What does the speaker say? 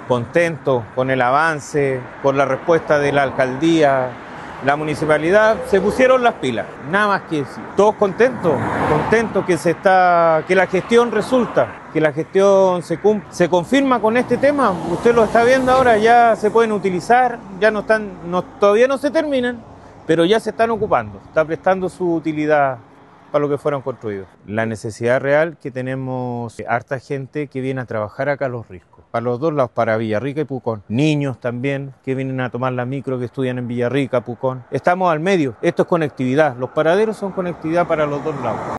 contentos con el avance, con la respuesta de la alcaldía, la municipalidad, se pusieron las pilas, nada más que decir. Todos contentos que la gestión resulta, que la gestión se confirma con este tema. Usted lo está viendo ahora, ya se pueden utilizar, ya todavía no se terminan, pero ya se están ocupando, está prestando su utilidad para lo que fueron construidos. La necesidad real que tenemos harta gente que viene a trabajar acá a Los Riscos, para los dos lados, para Villarrica y Pucón. Niños también que vienen a tomar la micro, que estudian en Villarrica, Pucón. Estamos al medio, esto es conectividad, los paraderos son conectividad para los dos lados.